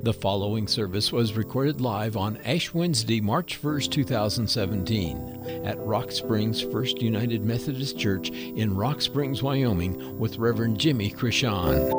The following service was recorded live on Ash Wednesday, March 1st, 2017, at Rock Springs First United Methodist Church in Rock Springs, Wyoming, with Reverend Jimmy Krishan.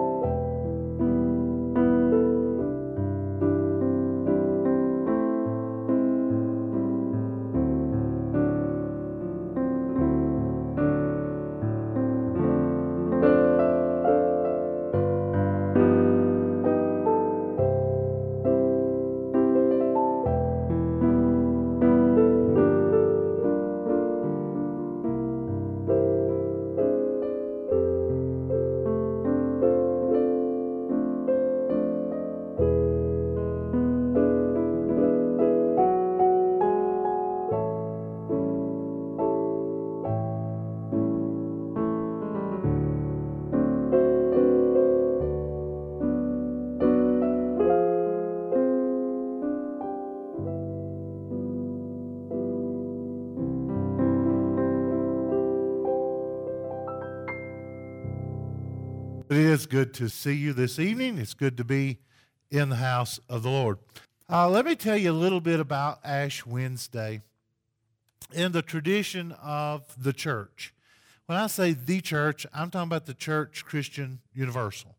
It is good to see you this evening. It's good to be in the house of the Lord. Let me tell you a little bit about Ash Wednesday in the tradition of the church. When I say the church, I'm talking about the Church Christian Universal.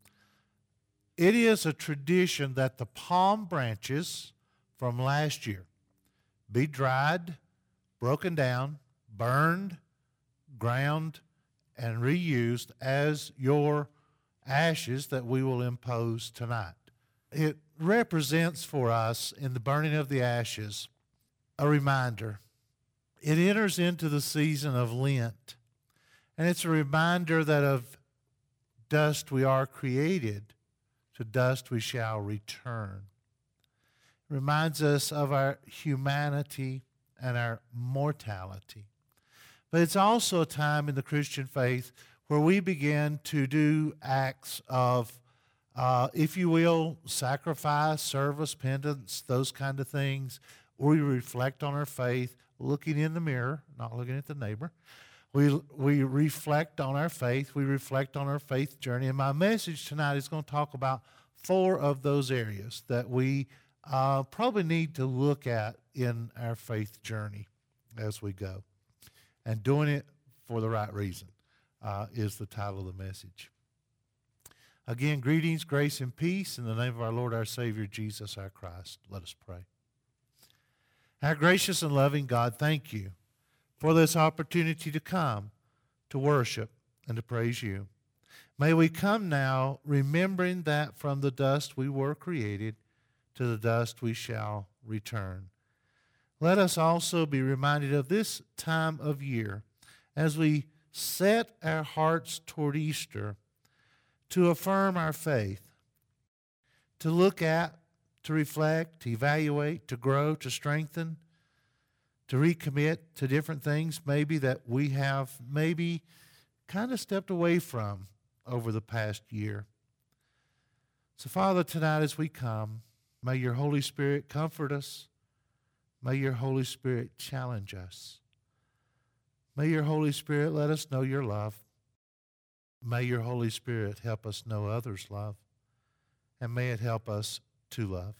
It is a tradition that the palm branches from last year be dried, broken down, burned, ground, and reused as your ashes that we will impose tonight. It represents for us, in the burning of the ashes, a reminder. It enters into the season of Lent, and it's a reminder that of dust we are created, to dust we shall return. It reminds us of our humanity and our mortality. But it's also a time in the Christian faith where we begin to do acts of, if you will, sacrifice, service, penance, those kind of things. We reflect on our faith, looking in the mirror, not looking at the neighbor. We reflect on our faith. We reflect on our faith journey. And my message tonight is going to talk about 4 of those areas that we probably need to look at in our faith journey as we go. And doing it for the right reason is the title of the message. Again, greetings, grace, and peace in the name of our Lord, our Savior, Jesus, our Christ. Let us pray. Our gracious and loving God, thank you for this opportunity to come to worship and to praise you. May we come now remembering that from the dust we were created, to the dust we shall return. Let us also be reminded of this time of year as we set our hearts toward Easter to affirm our faith, to look at, to reflect, to evaluate, to grow, to strengthen, to recommit to different things maybe that we have maybe kind of stepped away from over the past year. So, Father, tonight as we come, may your Holy Spirit comfort us. May your Holy Spirit challenge us. May your Holy Spirit let us know your love. May your Holy Spirit help us know others' love. And may it help us to love.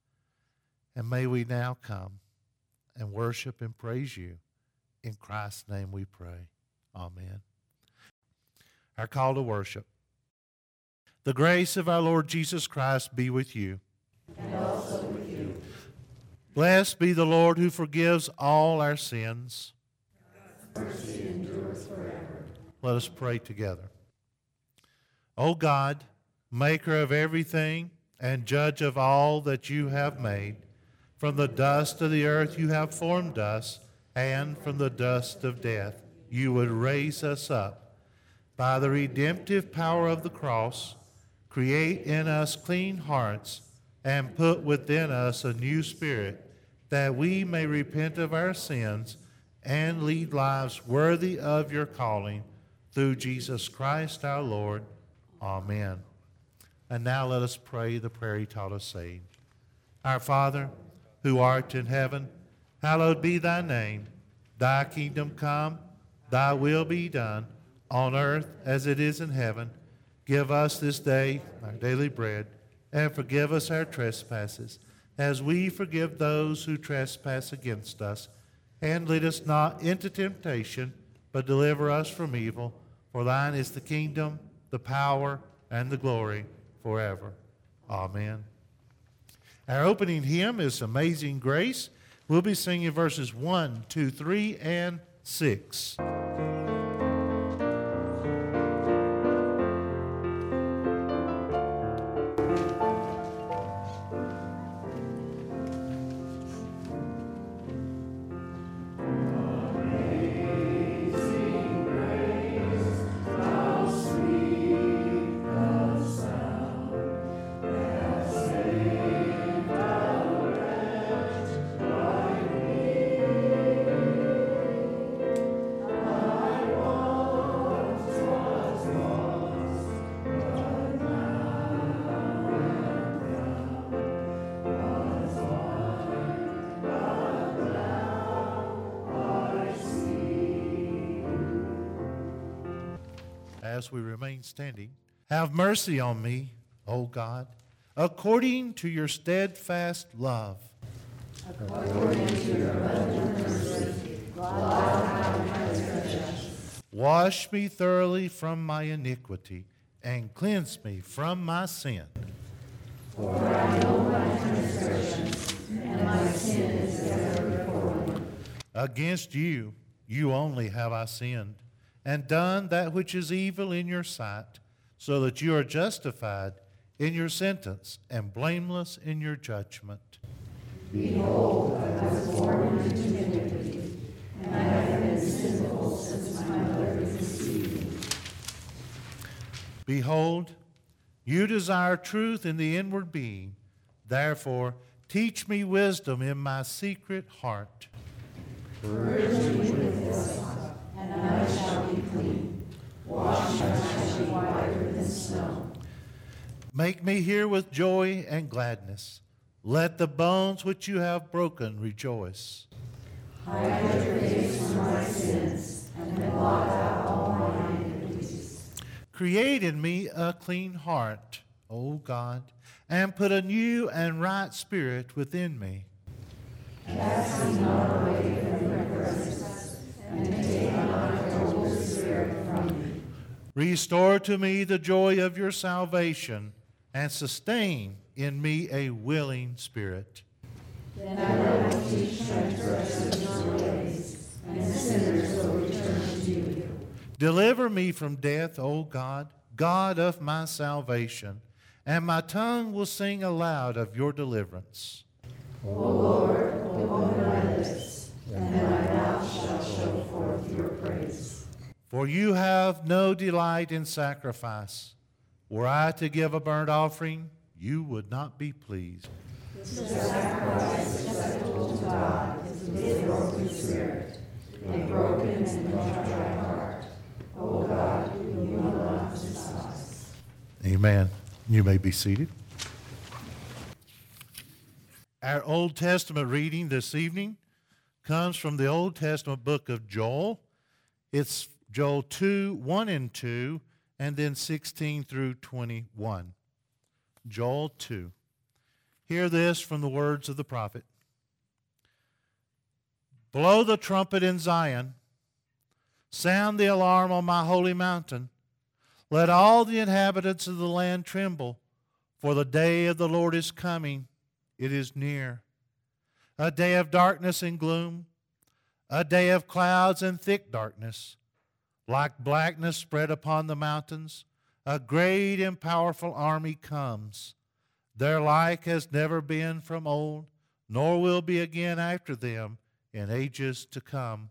And may we now come and worship and praise you. In Christ's name we pray. Amen. Our call to worship. The grace of our Lord Jesus Christ be with you. And also with you. Blessed be the Lord who forgives all our sins. God's mercy endures forever. Let us pray together. O God, maker of everything and judge of all that you have made, from the dust of the earth you have formed us, and from the dust of death you would raise us up. By the redemptive power of the cross, create in us clean hearts and put within us a new spirit, that we may repent of our sins and lead lives worthy of your calling, through Jesus Christ our Lord. Amen. And now let us pray the prayer he taught us, saying, Our Father, who art in heaven, hallowed be thy name. Thy kingdom come, thy will be done, on earth as it is in heaven. Give us this day our daily bread, and forgive us our trespasses, as we forgive those who trespass against us. And lead us not into temptation, but deliver us from evil. For thine is the kingdom, the power, and the glory forever. Amen. Our opening hymn is Amazing Grace. We'll be singing verses 1, 2, 3, and 6. As we remain standing, have mercy on me, O God, according to your steadfast love. According to your abundant mercy, blot out my transgressions. Wash me thoroughly from my iniquity, and cleanse me from my sin. For I know my transgressions, and my sin is ever before me. Against you, you only have I sinned, and done that which is evil in your sight, so that you are justified in your sentence and blameless in your judgment. Behold, I was born into iniquity, and I have been sinful since my mother conceived me. Behold, you desire truth in the inward being. Therefore, teach me wisdom in my secret heart. Purge me with hyssop, and I shall be clean. Wash me, and I shall be whiter than snow. Make me hear with joy and gladness. Let the bones which you have broken rejoice. Hide your face from my sins, and blot out all my iniquities. Create in me a clean heart, O God, and put a new and right spirit within me. Cast me not away from your presence, and take not your Holy Spirit from me. Restore to me the joy of your salvation, and sustain in me a willing spirit. Then I will teach transgressors your ways, and sinners will return to you. Deliver me from death, O God, God of my salvation, and my tongue will sing aloud of your deliverance. O Lord, open my lips, and my mouth shall show forth your praise. For you have no delight in sacrifice. Were I to give a burnt offering, you would not be pleased. The sacrifice acceptable to God is a broken spirit, a broken and contrite heart. O God, you will not despise. Amen. You may be seated. Our Old Testament reading this evening comes from the Old Testament book of Joel. It's Joel 2, 1 and 2, and then 16 through 21. Joel 2. Hear this from the words of the prophet. Blow the trumpet in Zion. Sound the alarm on my holy mountain. Let all the inhabitants of the land tremble, for the day of the Lord is coming. It is near. A day of darkness and gloom, a day of clouds and thick darkness. Like blackness spread upon the mountains, a great and powerful army comes. Their like has never been from old, nor will be again after them in ages to come.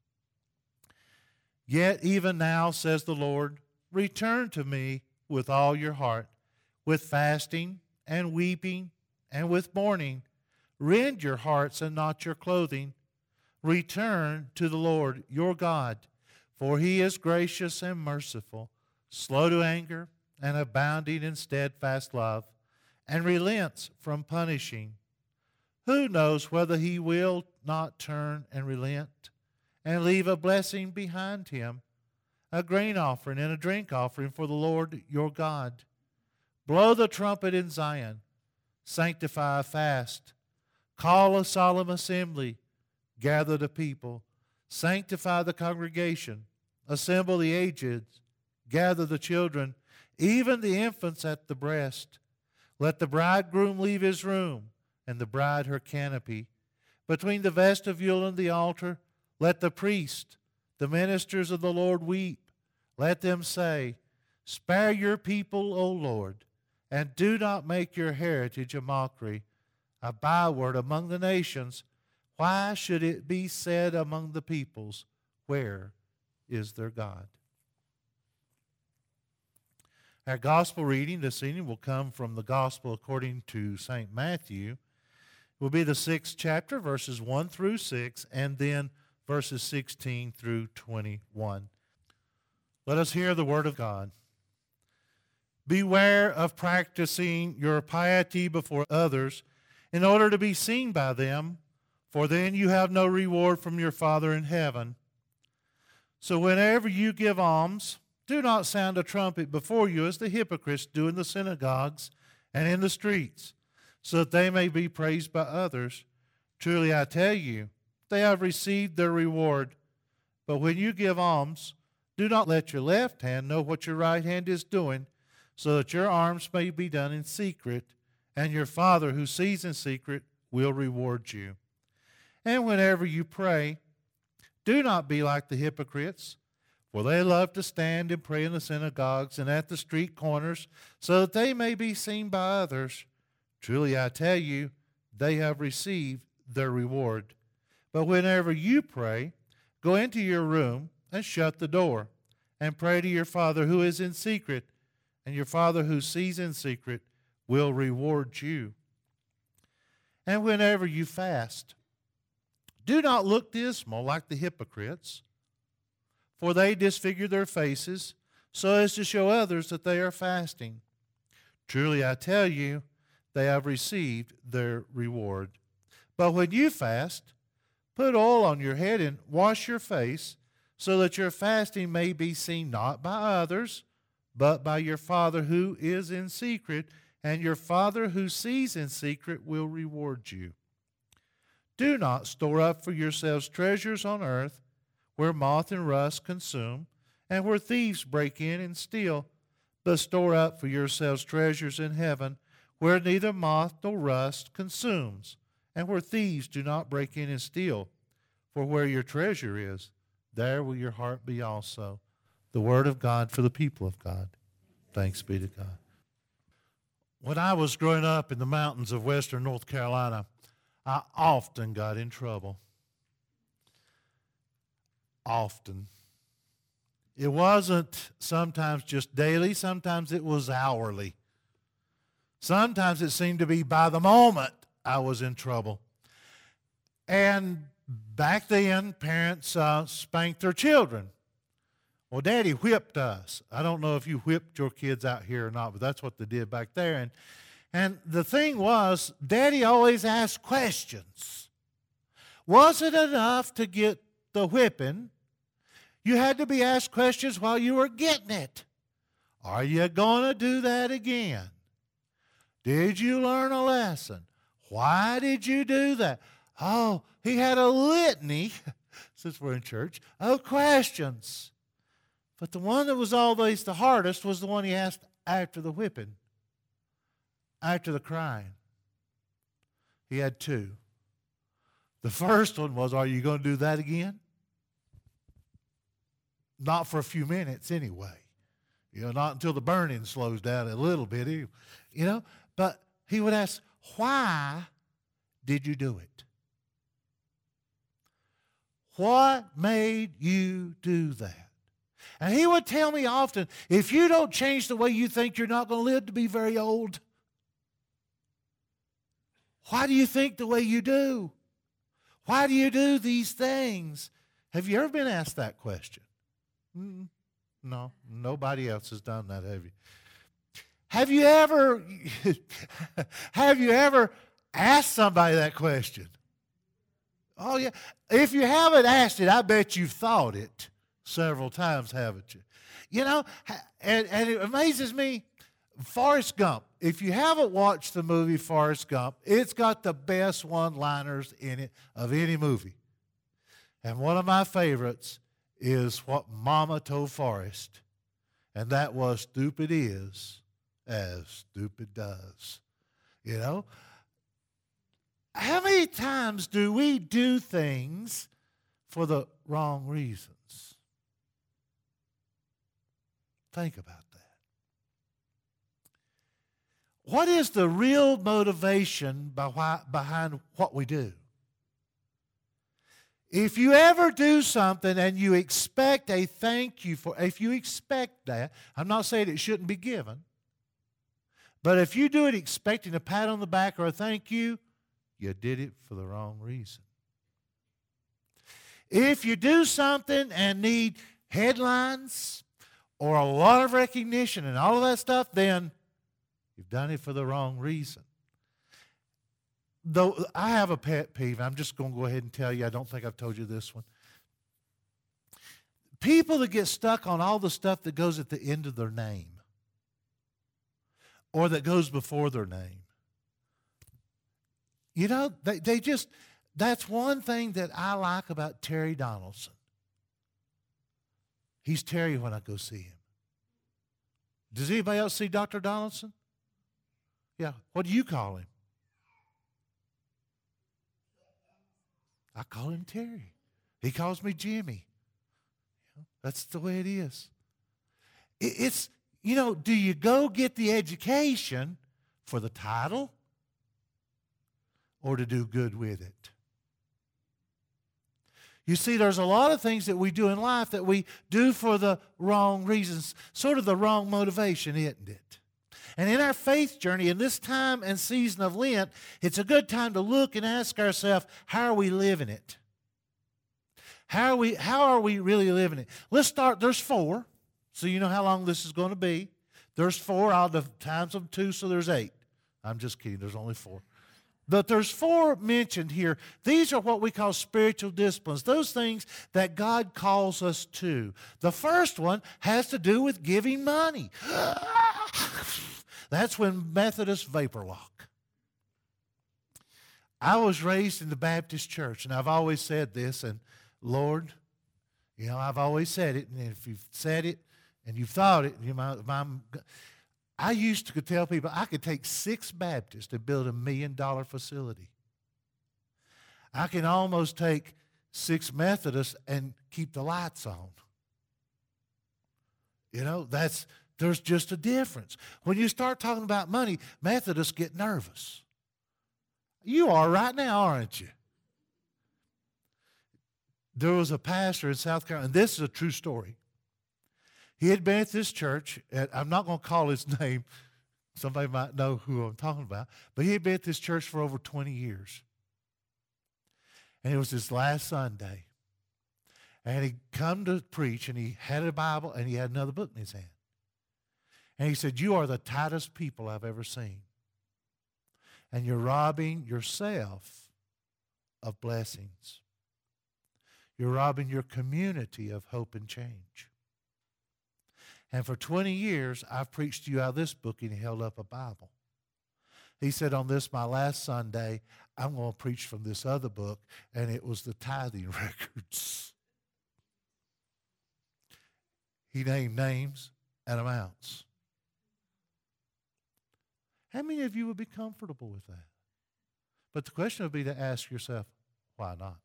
Yet even now, says the Lord, return to me with all your heart, with fasting and weeping and with mourning. Rend your hearts and not your clothing. Return to the Lord your God, for he is gracious and merciful, slow to anger and abounding in steadfast love, and relents from punishing. Who knows whether he will not turn and relent and leave a blessing behind him, a grain offering and a drink offering for the Lord your God. Blow the trumpet in Zion. Sanctify a fast. Call a solemn assembly. Gather the people. Sanctify the congregation. Assemble the aged. Gather the children, even the infants at the breast. Let the bridegroom leave his room, and the bride her canopy. Between the vestibule and the altar, let the priest, the ministers of the Lord, weep. Let them say, Spare your people, O Lord, and do not make your heritage a mockery, a byword among the nations. Why should it be said among the peoples, Where is their God? Our gospel reading this evening will come from the gospel according to St. Matthew. It will be the 6th chapter, verses 1 through 6, and then verses 16 through 21. Let us hear the word of God. Beware of practicing your piety before others in order to be seen by them, for then you have no reward from your Father in heaven. So whenever you give alms, do not sound a trumpet before you as the hypocrites do in the synagogues and in the streets, so that they may be praised by others. Truly I tell you, they have received their reward. But when you give alms, do not let your left hand know what your right hand is doing, so that your alms may be done in secret, and your Father who sees in secret will reward you. And whenever you pray, do not be like the hypocrites, for they love to stand and pray in the synagogues and at the street corners, so that they may be seen by others. Truly I tell you, they have received their reward. But whenever you pray, go into your room and shut the door, and pray to your Father who is in secret, and your Father who sees in secret will reward you. And whenever you fast, do not look dismal like the hypocrites, for they disfigure their faces so as to show others that they are fasting. Truly I tell you, they have received their reward. But when you fast, put oil on your head and wash your face, so that your fasting may be seen not by others, but by your Father who is in secret, and your Father who sees in secret will reward you. Do not store up for yourselves treasures on earth, where moth and rust consume, and where thieves break in and steal, but store up for yourselves treasures in heaven, where neither moth nor rust consumes, and where thieves do not break in and steal. For where your treasure is, there will your heart be also. The word of God for the people of God. Thanks be to God. When I was growing up in the mountains of western North Carolina, I often got in trouble. Often. It wasn't sometimes just daily, sometimes it was hourly. Sometimes it seemed to be by the moment I was in trouble. And back then, parents spanked their children. Well, Daddy whipped us. I don't know if you whipped your kids out here or not, but that's what they did back there. And the thing was, Daddy always asked questions. Was it enough to get the whipping? You had to be asked questions while you were getting it. Are you going to do that again? Did you learn a lesson? Why did you do that? Oh, he had a litany, since we're in church, of questions. But the one that was always the hardest was the one he asked after the whipping, after the crying. He had two. The first one was, are you going to do that again? Not for a few minutes anyway. Not until the burning slows down a little bit. But he would ask, why did you do it? What made you do that? And he would tell me often, if you don't change the way you think, you're not going to live to be very old. Why do you think the way you do? Why do you do these things? Have you ever been asked that question? No, nobody else has done that, have you? Have you ever asked somebody that question? Oh, yeah. If you haven't asked it, I bet you've thought it several times, haven't you? And it amazes me, Forrest Gump. If you haven't watched the movie Forrest Gump, it's got the best one-liners in it of any movie. And one of my favorites is what Mama told Forrest, and that was, stupid is as stupid does. You know? How many times do we do things for the wrong reasons? Think about that. What is the real motivation behind what we do? If you ever do something and you expect a thank you for, if you expect that, I'm not saying it shouldn't be given, but if you do it expecting a pat on the back or a thank you, you did it for the wrong reason. If you do something and need headlines or a lot of recognition and all of that stuff, then you've done it for the wrong reason. Though I have a pet peeve, I'm just going to go ahead and tell you, I don't think I've told you this one. People that get stuck on all the stuff that goes at the end of their name or that goes before their name. You know, they just, that's one thing that I like about Terry Donaldson. He's Terry when I go see him. Does anybody else see Dr. Donaldson? Yeah. What do you call him? I call him Terry. He calls me Jimmy. That's the way it is. It's, you know, do you go get the education for the title or to do good with it? You see, there's a lot of things that we do in life that we do for the wrong reasons, sort of the wrong motivation, isn't it? And in our faith journey, in this time and season of Lent, it's a good time to look and ask ourselves, how are we living it? How are we really living it? Let's start, there's 4, so you know how long this is going to be. There's 4, I'll times them 2, so there's 8. I'm just kidding, there's only 4. But there's 4 mentioned here. These are what we call spiritual disciplines, those things that God calls us to. The first one has to do with giving money. That's when Methodists vapor lock. I was raised in the Baptist church, and I've always said this, and Lord, you know, I've always said it, and if you've said it and you've thought it, I used to tell people I could take 6 Baptists and build $1 million facility. I can almost take 6 Methodists and keep the lights on. You know, there's just a difference. When you start talking about money, Methodists get nervous. You are right now, aren't you? There was a pastor in South Carolina, and this is a true story. He had been at this church, and I'm not going to call his name. Somebody might know who I'm talking about. But he had been at this church for over 20 years. And it was his last Sunday. And he'd come to preach, and he had a Bible, and he had another book in his hand. And he said, you are the tightest people I've ever seen. And you're robbing yourself of blessings. You're robbing your community of hope and change. And for 20 years, I've preached to you out of this book, and he held up a Bible. He said, on this, my last Sunday, I'm going to preach from this other book, and it was the tithing records. He named names and amounts. How many of you would be comfortable with that? But the question would be to ask yourself, why not?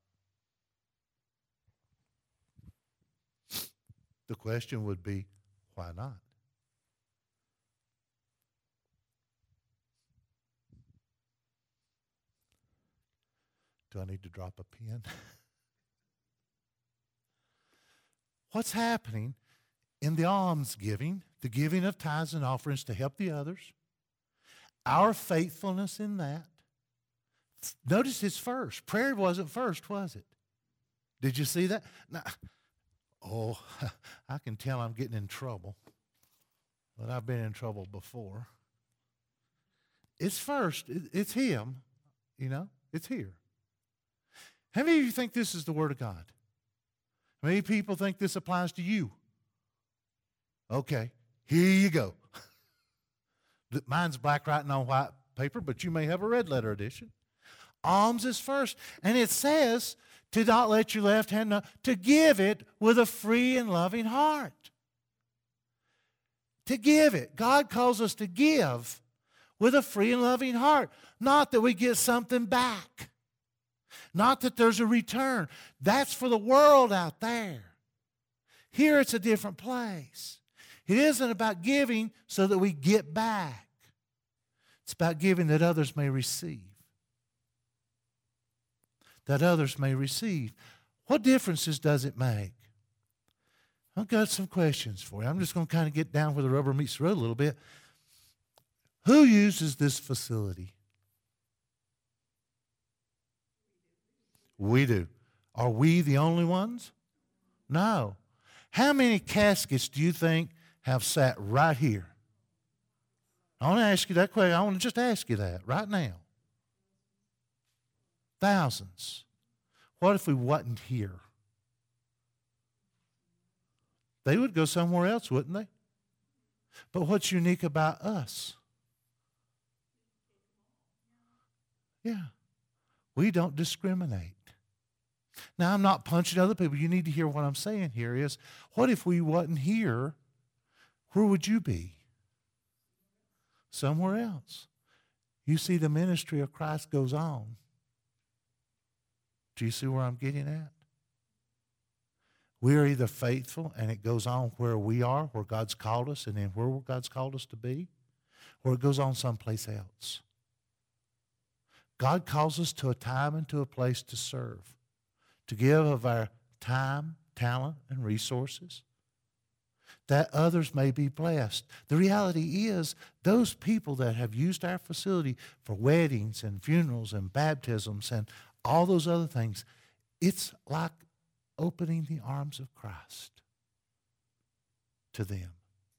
The question would be, why not? Do I need to drop a pen? What's happening in the almsgiving, the giving of tithes and offerings to help the others? Our faithfulness in that. Notice it's first. Prayer wasn't first, was it? Did you see that? Now, oh, I can tell I'm getting in trouble. But I've been in trouble before. It's first. It's Him. You know, it's here. How many of you think this is the Word of God? How many people think this applies to you? Okay, here you go. Mine's black writing on white paper, but you may have a red letter edition. Alms is first. And it says to not let your left hand know, to give it with a free and loving heart. To give it. God calls us to give with a free and loving heart. Not that we get something back. Not that there's a return. That's for the world out there. Here it's a different place. It isn't about giving so that we get back. It's about giving that others may receive. That others may receive. What differences does it make? I've got some questions for you. I'm just going to kind of get down where the rubber meets the road a little bit. Who uses this facility? We do. Are we the only ones? No. How many caskets do you think have sat right here? I want to ask you that question. I want to just ask you that right now. Thousands. What if we wasn't here? They would go somewhere else, wouldn't they? But what's unique about us? Yeah. We don't discriminate. Now, I'm not punching other people. You need to hear what I'm saying here is, what if we wasn't here? Where would you be? Somewhere else. You see, the ministry of Christ goes on. Do you see where I'm getting at? We are either faithful and it goes on where we are, where God's called us, and then where God's called us to be, or it goes on someplace else. God calls us to a time and to a place to serve, to give of our time, talent, and resources, that others may be blessed. The reality is, those people that have used our facility for weddings and funerals and baptisms and all those other things, it's like opening the arms of Christ to them.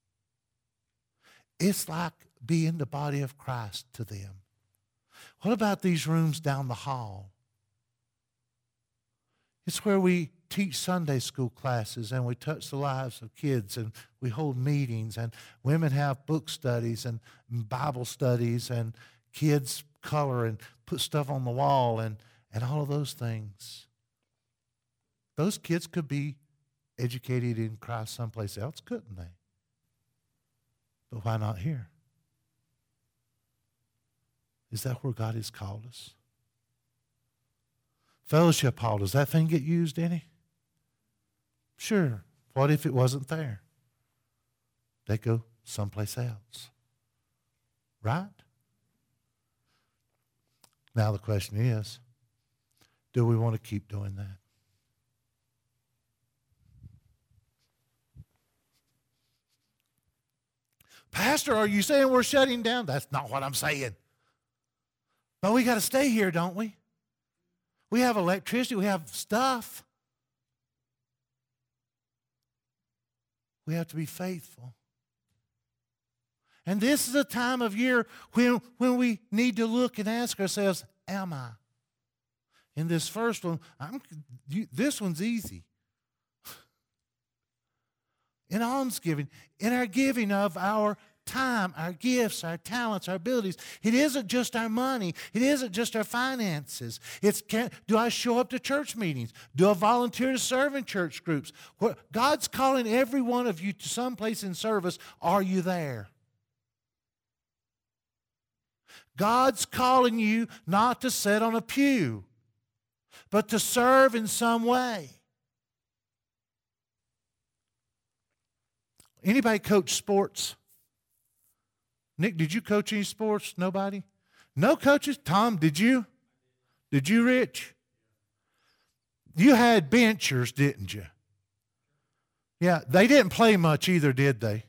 It's like being the body of Christ to them. What about these rooms down the hall? It's where we teach Sunday school classes and we touch the lives of kids and we hold meetings and women have book studies and Bible studies and kids color and put stuff on the wall and all of those things. Those kids could be educated in Christ someplace else, couldn't they? But why not here? Is that where God has called us? Fellowship hall, does that thing get used any? Sure. What if it wasn't there? They go someplace else. Right? Now the question is, do we want to keep doing that? Pastor, are you saying we're shutting down? That's not what I'm saying. But we got to stay here, don't we? We have electricity. We have stuff. We have to be faithful. And this is a time of year when we need to look and ask ourselves, am I? In this first one, this one's easy. In almsgiving, in our giving of our time, our gifts, our talents, our abilities. It isn't just our money. It isn't just our finances. Do I show up to church meetings? Do I volunteer to serve in church groups? God's calling every one of you to someplace in service. Are you there? God's calling you not to sit on a pew, but to serve in some way. Anybody coach sports? Nick, did you coach any sports? Nobody? No coaches? Tom, did you? Did you, Rich? You had benchers, didn't you? Yeah, they didn't play much either, did they?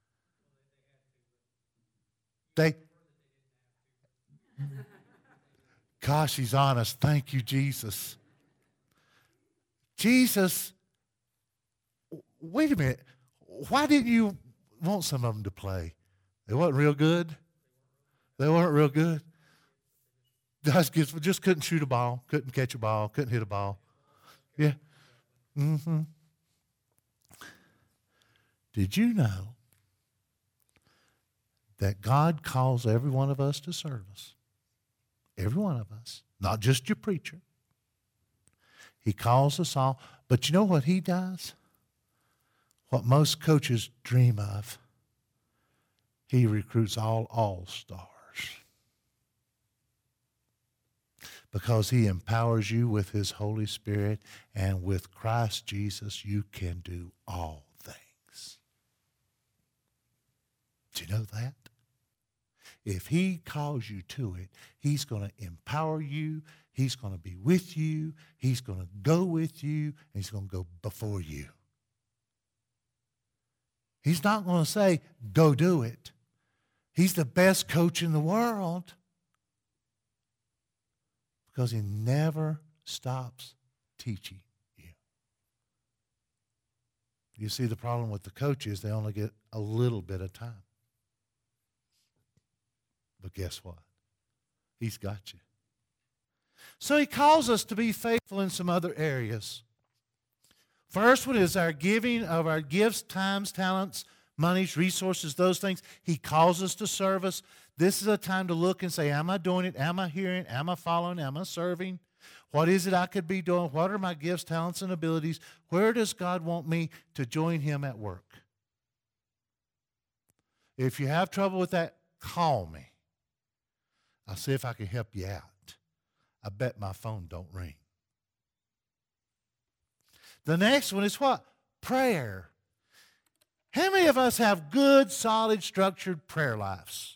Gosh, he's honest. Thank you, Jesus. Jesus, wait a minute. Why didn't you want some of them to play? They wasn't real good? They weren't real good? Just couldn't shoot a ball, couldn't catch a ball, couldn't hit a ball. Yeah. Mm-hmm. Did you know that God calls every one of us to service. Every one of us. Not just your preacher. He calls us all. But you know what he does? What most coaches dream of. He recruits all stars. Because he empowers you with his Holy Spirit, and with Christ Jesus you can do all things. Do you know that? If he calls you to it, he's going to empower you, he's going to be with you, he's going to go with you, and he's going to go before you. He's not going to say, go do it. He's the best coach in the world. Because he never stops teaching you. You see, the problem with the coach is they only get a little bit of time. But guess what? He's got you. So he calls us to be faithful in some other areas. First one is our giving of our gifts, times, talents, monies, resources, those things. He calls us to service. This is a time to look and say, am I doing it? Am I hearing? Am I following? Am I serving? What is it I could be doing? What are my gifts, talents, and abilities? Where does God want me to join him at work? If you have trouble with that, call me. I'll see if I can help you out. I bet my phone don't ring. The next one is what? Prayer. How many of us have good, solid, structured prayer lives?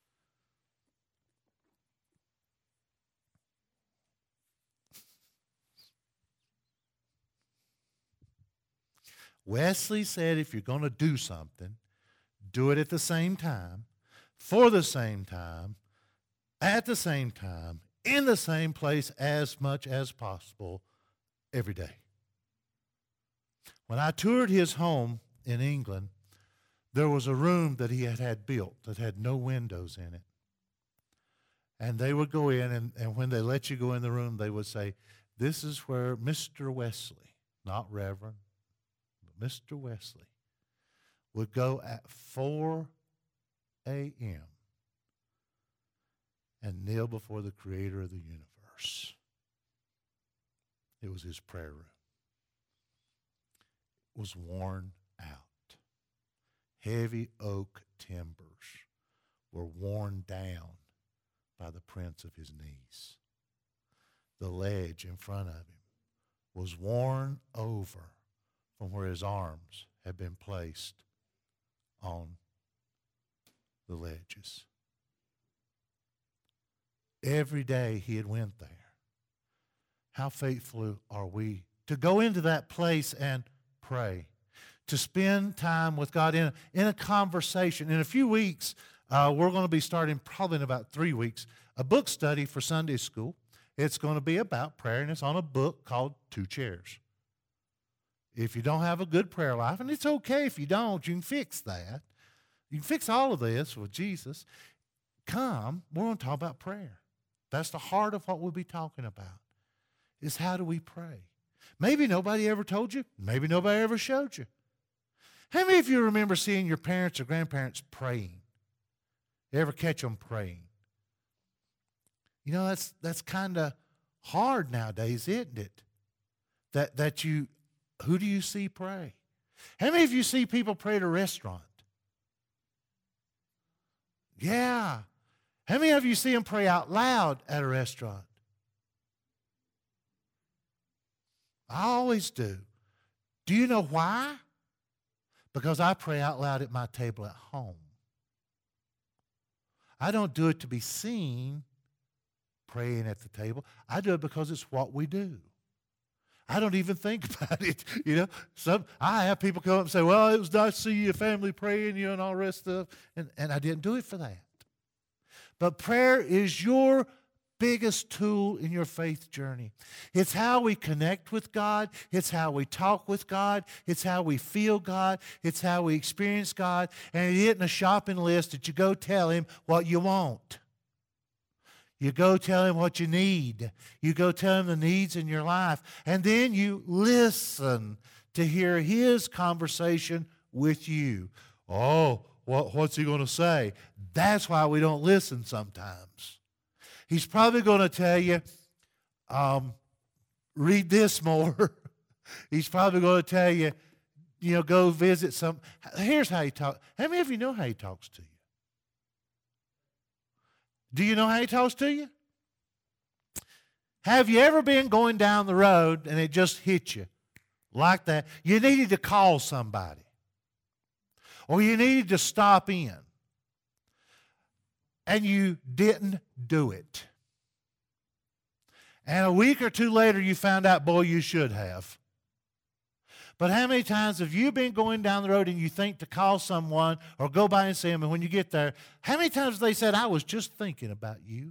Wesley said if you're going to do something, do it at the same time, for the same time, at the same time, in the same place as much as possible every day. When I toured his home in England, there was a room that he had built that had no windows in it. And they would go in, and when they let you go in the room, they would say, this is where Mr. Wesley, not Reverend, but Mr. Wesley, would go at 4 a.m. and kneel before the Creator of the universe. It was his prayer room. It was worn out. Heavy oak timbers were worn down by the prints of his knees. The ledge in front of him was worn over from where his arms had been placed on the ledges. Every day he had went there. How faithful are we to go into that place and pray, to spend time with God in a conversation. In a few weeks, we're going to be starting, probably in about 3 weeks, a book study for Sunday school. It's going to be about prayer, and it's on a book called Two Chairs. If you don't have a good prayer life, and it's okay if you don't, you can fix that. You can fix all of this with Jesus. Come, we're going to talk about prayer. That's the heart of what we'll be talking about, is how do we pray? Maybe nobody ever told you. Maybe nobody ever showed you. How many of you remember seeing your parents or grandparents praying? You ever catch them praying? You know, that's kind of hard nowadays, isn't it? That you, who do you see pray? How many of you see people pray at a restaurant? Yeah. How many of you see them pray out loud at a restaurant? I always do. Do you know why? Because I pray out loud at my table at home. I don't do it to be seen praying at the table. I do it because it's what we do. I don't even think about it. You know, I have people come up and say, well, it was nice to see your family praying, and all the rest of it. And I didn't do it for that. But prayer is your biggest tool in your faith journey. It's how we connect with God. It's how we talk with God. It's how we feel God. It's how we experience God. And it isn't a shopping list that you go tell him what you want. You go tell him what you need. You go tell him the needs in your life. And then you listen to hear his conversation with you. Oh, What's he going to say? That's why we don't listen sometimes. He's probably going to tell you, read this more. He's probably going to tell you, go visit some. Here's how he talks. How many of you know how he talks to you? Do you know how he talks to you? Have you ever been going down the road and it just hit you like that? You needed to call somebody. Or you needed to stop in. And you didn't do it. And a week or two later you found out, boy, you should have. But how many times have you been going down the road and you think to call someone or go by and see them, and when you get there, how many times have they said, I was just thinking about you?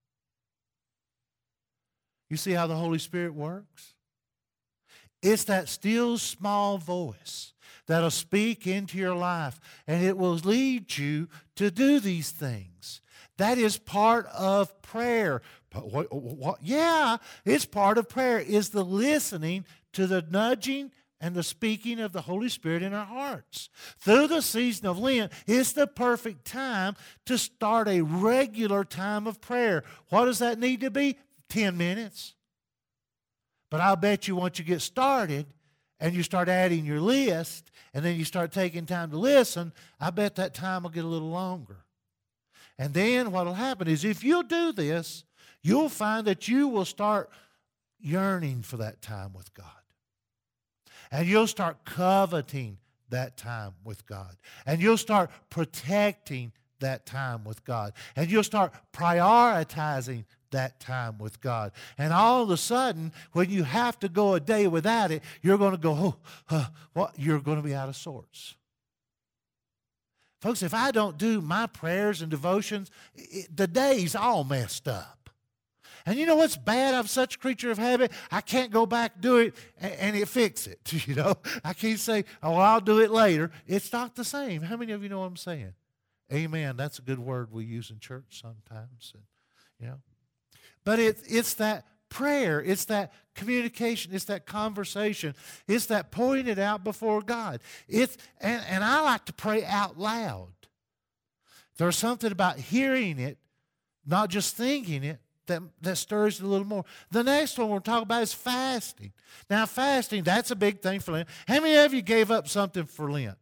You see how the Holy Spirit works? It's that still small voice that'll speak into your life, and it will lead you to do these things. That is part of prayer. But what? Yeah, it's part of prayer, is the listening to the nudging and the speaking of the Holy Spirit in our hearts. Through the season of Lent, it's the perfect time to start a regular time of prayer. What does that need to be? 10 minutes. But I'll bet you once you get started and you start adding your list and then you start taking time to listen, I bet that time will get a little longer. And then what will happen is if you'll do this, you'll find that you will start yearning for that time with God. And you'll start coveting that time with God. And you'll start protecting that time with God. And you'll start prioritizing that time with God. And all of a sudden, when you have to go a day without it, you're going to go, you're going to be out of sorts. Folks, if I don't do my prayers and devotions, the day's all messed up. And you know what's bad? I'm such a creature of habit, I can't go back and do it and it fix it. I can't say, I'll do it later. It's not the same. How many of you know what I'm saying? Amen. That's a good word we use in church sometimes. But it's that prayer. It's that communication. It's that conversation. It's that pouring it out before God. And I like to pray out loud. There's something about hearing it, not just thinking it, that stirs it a little more. The next one we'll talk about is fasting. Now, fasting, that's a big thing for Lent. How many of you gave up something for Lent?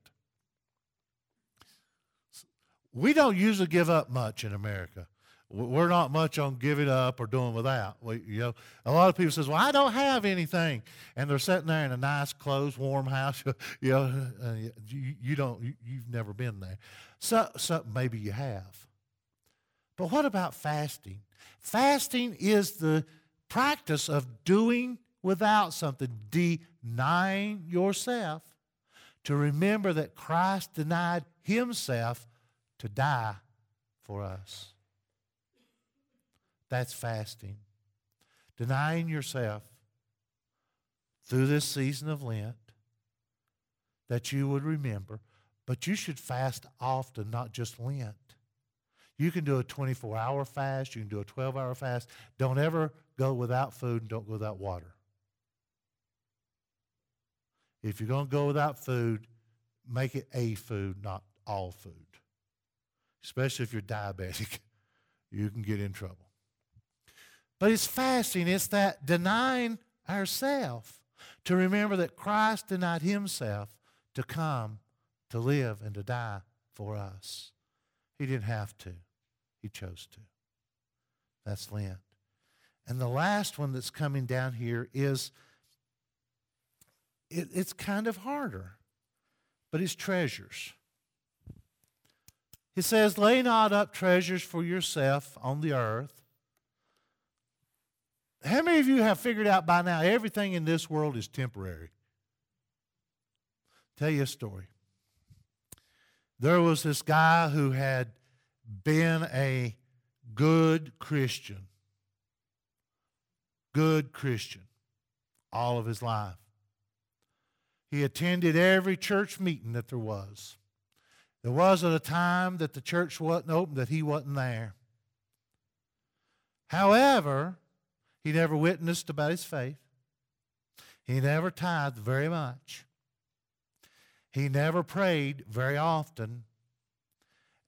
We don't usually give up much in America. We're not much on giving up or doing without. A lot of people says, "Well, I don't have anything," and they're sitting there in a nice, closed, warm house. You've never been there. So maybe you have. But what about fasting? Fasting is the practice of doing without something, denying yourself to remember that Christ denied himself to die for us. That's fasting. Denying yourself through this season of Lent that you would remember, but you should fast often, not just Lent. You can do a 24-hour fast. You can do a 12-hour fast. Don't ever go without food and don't go without water. If you're going to go without food, make it a food, not all food. Especially if you're diabetic, you can get in trouble. But it's fasting. It's that denying ourselves to remember that Christ denied himself to come, to live, and to die for us. He didn't have to. He chose to. That's Lent. And the last one that's coming down here is, it's kind of harder, but it's treasures. It says, lay not up treasures for yourself on the earth. How many of you have figured out by now everything in this world is temporary? Tell you a story. There was this guy who had been a good Christian all of his life. He attended every church meeting that there was. There wasn't a time that the church wasn't open that he wasn't there. However, he never witnessed about his faith. He never tithed very much. He never prayed very often.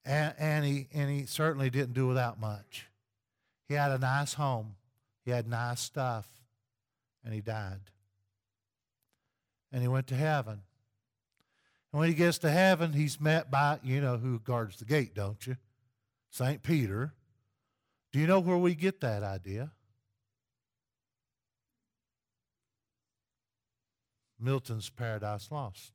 And he certainly didn't do without much. He had a nice home. He had nice stuff. And he died. And he went to heaven. And when he gets to heaven, he's met by, you know who guards the gate, don't you? St. Peter. Do you know where we get that idea? Milton's Paradise Lost.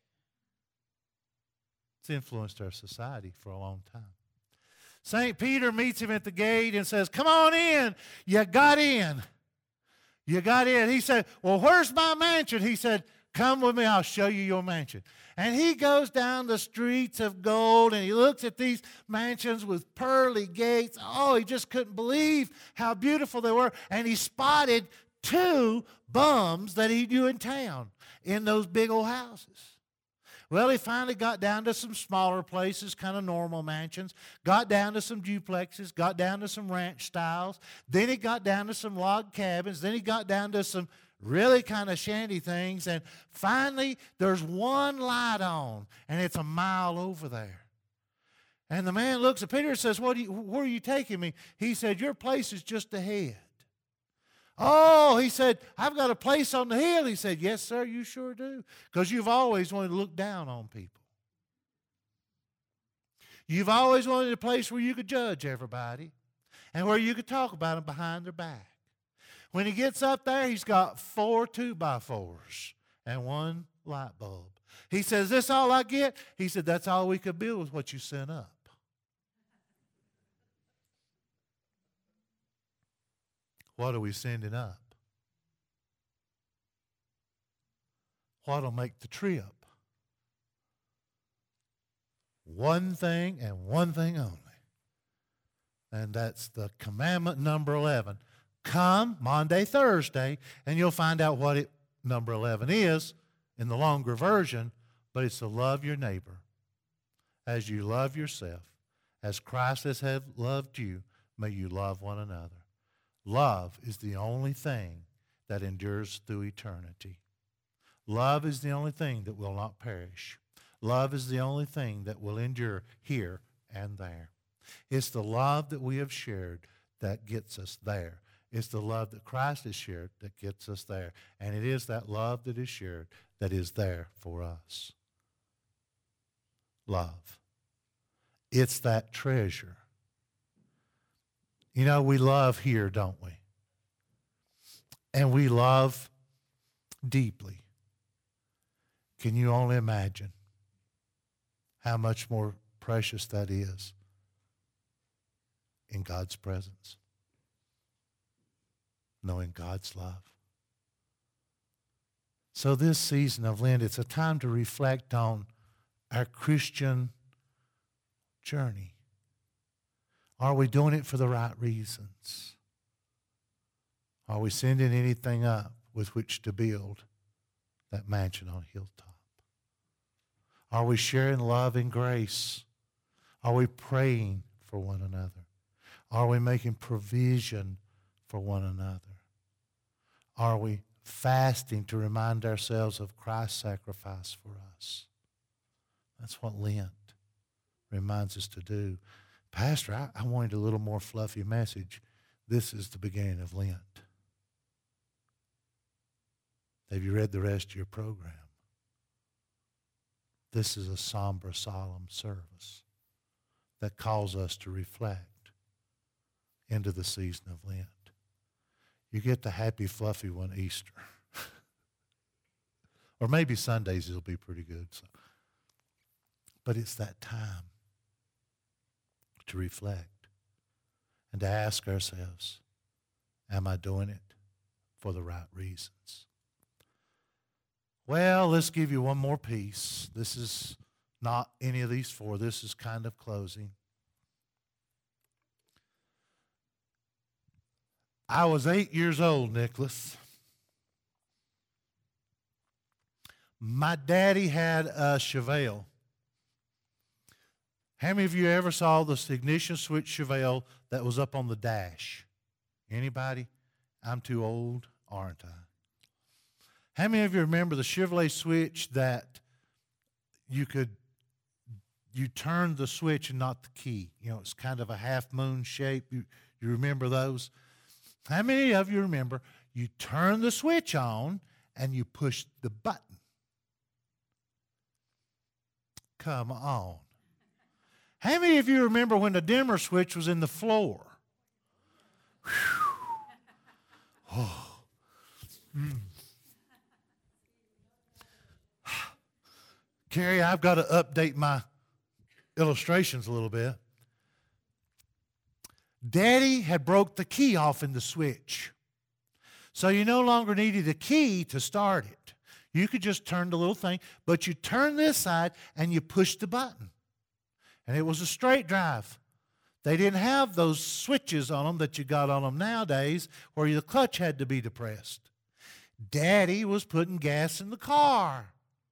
It's influenced our society for a long time. St. Peter meets him at the gate and says, come on in. You got in. You got in. He said, well, where's my mansion? He said, come with me. I'll show you your mansion. And he goes down the streets of gold and he looks at these mansions with pearly gates. Oh, he just couldn't believe how beautiful they were. And he spotted 2 bums that he knew in town in those big old houses. Well, he finally got down to some smaller places, kind of normal mansions, got down to some duplexes, got down to some ranch styles. Then he got down to some log cabins. Then he got down to some really kind of shanty things. And finally, there's one light on, and it's a mile over there. And the man looks at Peter and says, where are you taking me? He said, your place is just ahead. Oh, he said, I've got a place on the hill. He said, yes, sir, you sure do. Because you've always wanted to look down on people. You've always wanted a place where you could judge everybody and where you could talk about them behind their back. When he gets up there, he's got 4 2x4s and 1 light bulb. He says, this all I get? He said, that's all we could build with what you sent up. What are we sending up? What'll make the trip? One thing and one thing only. And that's the commandment number 11. Come Monday, Thursday, and you'll find out what number 11 is in the longer version, but it's to love your neighbor as you love yourself. As Christ has loved you, may you love one another. Love is the only thing that endures through eternity. Love is the only thing that will not perish. Love is the only thing that will endure here and there. It's the love that we have shared that gets us there. It's the love that Christ has shared that gets us there. And it is that love that is shared that is there for us. Love. It's that treasure. You know, we love here, don't we? And we love deeply. Can you only imagine how much more precious that is in God's presence? Knowing God's love. So this season of Lent, it's a time to reflect on our Christian journey. Are we doing it for the right reasons? Are we sending anything up with which to build that mansion on a hilltop? Are we sharing love and grace? Are we praying for one another? Are we making provision for one another? Are we fasting to remind ourselves of Christ's sacrifice for us? That's what Lent reminds us to do. Pastor, I wanted a little more fluffy message. This is the beginning of Lent. Have you read the rest of your program? This is a somber, solemn service that calls us to reflect into the season of Lent. You get the happy, fluffy one Easter. Or maybe Sundays it'll be pretty good. So. But it's that time to reflect and to ask ourselves, am I doing it for the right reasons? Well, let's give you one more piece. This is not any of these 4. This is kind of closing. I was 8 years old, Nicholas. My daddy had a Chevelle. How many of you ever saw the ignition switch Chevelle that was up on the dash? Anybody? I'm too old, aren't I? How many of you remember the Chevrolet switch that you could you turn the switch and not the key. You know, it's kind of a half moon shape. You remember those? How many of you remember you turn the switch on and you push the button? Come on. How many of you remember when the dimmer switch was in the floor? Oh. Carrie, I've got to update my illustrations a little bit. Daddy had broke the key off in the switch. So you no longer needed a key to start it. You could just turn the little thing, but you turn this side and you push the button. And it was a straight drive. They didn't have those switches on them that you got on them nowadays where the clutch had to be depressed. Daddy was putting gas in the car.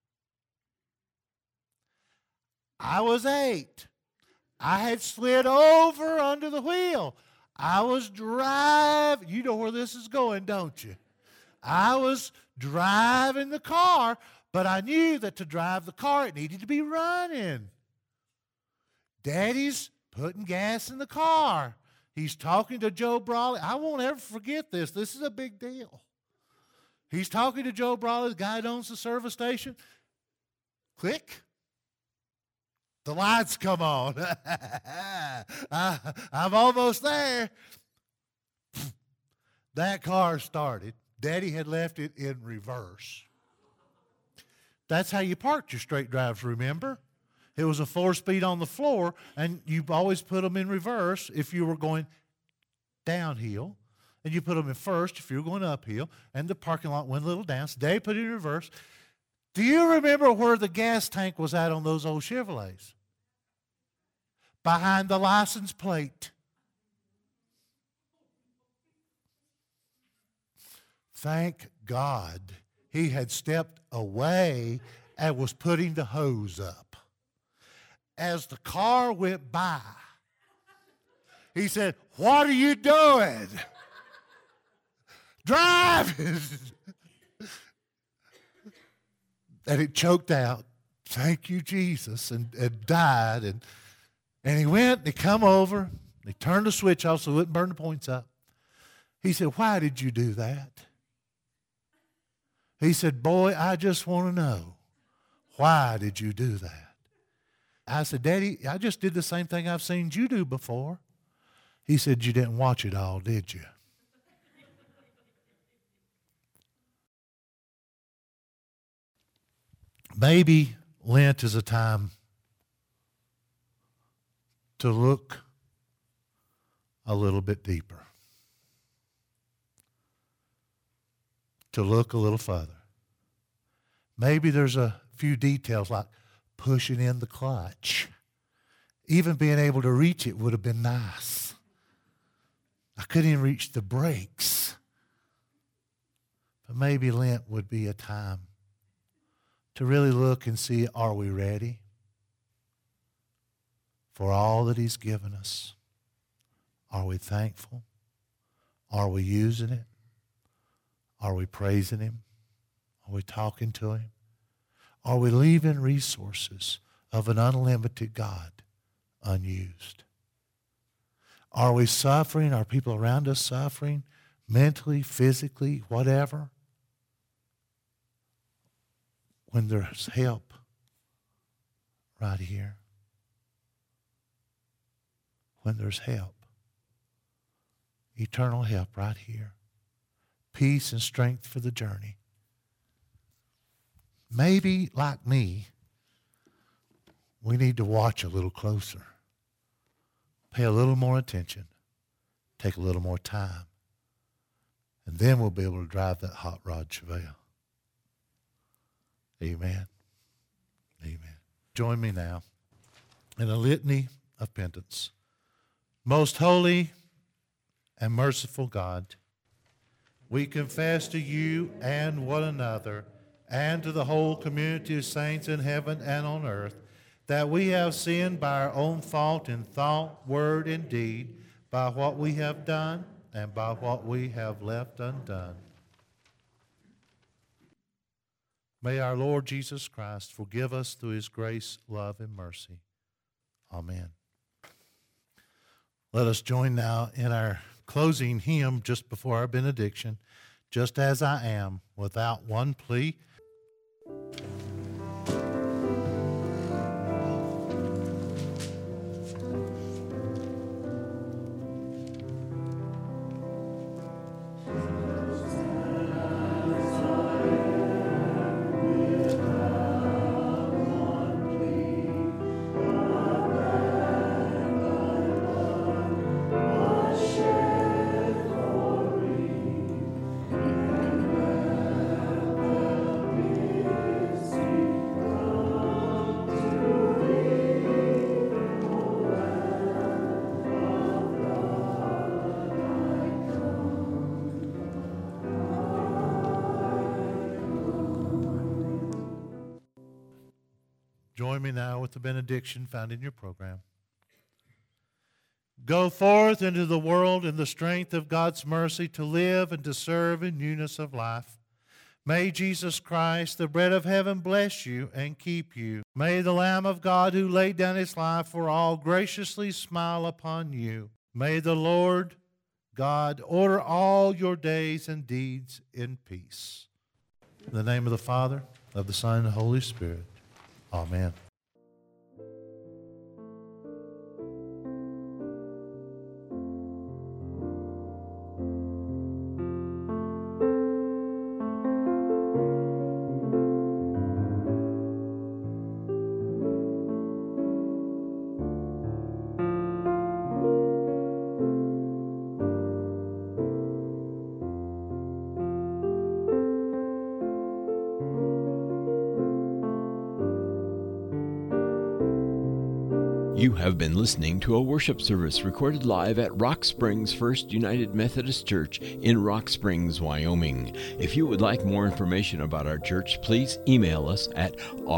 I was 8. I had slid over under the wheel. I was driving. You know where this is going, don't you? I was driving the car, but I knew that to drive the car, it needed to be running. Daddy's putting gas in the car. He's talking to Joe Brawley. I won't ever forget this. This is a big deal. He's talking to Joe Brawley, the guy that owns the service station. Click. The lights come on. I'm almost there. That car started. Daddy had left it in reverse. That's how you parked your straight drives, remember? It was a 4-speed on the floor, and you always put them in reverse if you were going downhill, and you put them in first if you were going uphill, and the parking lot went a little down, so Daddy put it in reverse. Do you remember where the gas tank was at on those old Chevrolets? Behind the license plate. Thank God he had stepped away and was putting the hose up. As the car went by, he said, "What are you doing?" "Driving." And it choked out, "Thank you, Jesus," and died. And he went and he come over, and he turned the switch off so it wouldn't burn the points up. He said, "Why did you do that?" He said, "Boy, I just want to know, why did you do that?" I said, "Daddy, I just did the same thing I've seen you do before." He said, "You didn't watch it all, did you?" Maybe Lent is a time to look a little bit deeper, to look a little further. Maybe there's a few details like pushing in the clutch. Even being able to reach it would have been nice. I couldn't even reach the brakes. But maybe Lent would be a time to really look and see, are we ready for all that he's given us? Are we thankful? Are we using it? Are we praising him? Are we talking to him? Are we leaving resources of an unlimited God unused? Are we suffering? Are people around us suffering? Mentally, physically, whatever? When there's help right here. When there's help. Eternal help right here. Peace and strength for the journey. Maybe, like me, we need to watch a little closer. Pay a little more attention. Take a little more time. And then we'll be able to drive that hot rod Chevelle. Amen. Amen. Join me now in a litany of penance. Most holy and merciful God, we confess to you and one another and to the whole community of saints in heaven and on earth that we have sinned by our own fault in thought, word, and deed, by what we have done and by what we have left undone. May our Lord Jesus Christ forgive us through his grace, love, and mercy. Amen. Let us join now in our closing hymn just before our benediction, Just As I Am, without one plea. Join me now with the benediction found in your program. Go forth into the world in the strength of God's mercy to live and to serve in newness of life. May Jesus Christ, the bread of heaven, bless you and keep you. May the Lamb of God who laid down his life for all graciously smile upon you. May the Lord God order all your days and deeds in peace. In the name of the Father, of the Son, and the Holy Spirit. Amen. You have been listening to a worship service recorded live at Rock Springs First United Methodist Church in Rock Springs, Wyoming. If you would like more information about our church, please email us at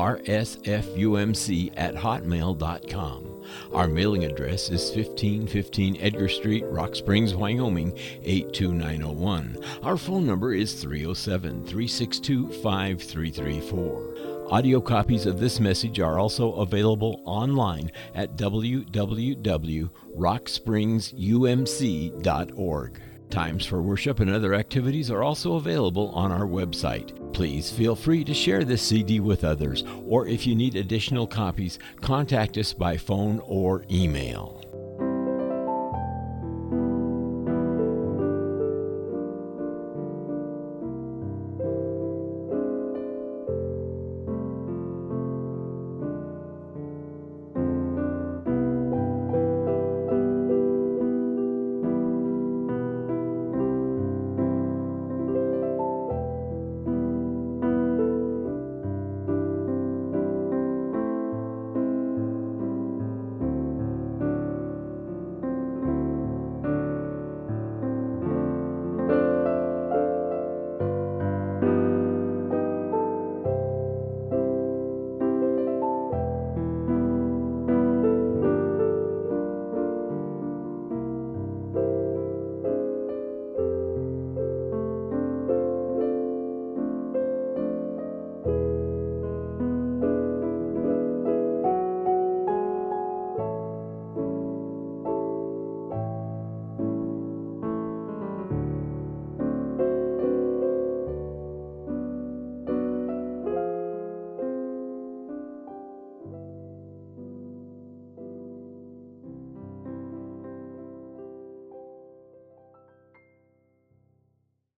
rsfumc@hotmail.com. Our mailing address is 1515 Edgar Street, Rock Springs, Wyoming, 82901. Our phone number is 307-362-5334. Audio copies of this message are also available online at www.rockspringsumc.org. Times for worship and other activities are also available on our website. Please feel free to share this CD with others, or if you need additional copies, contact us by phone or email.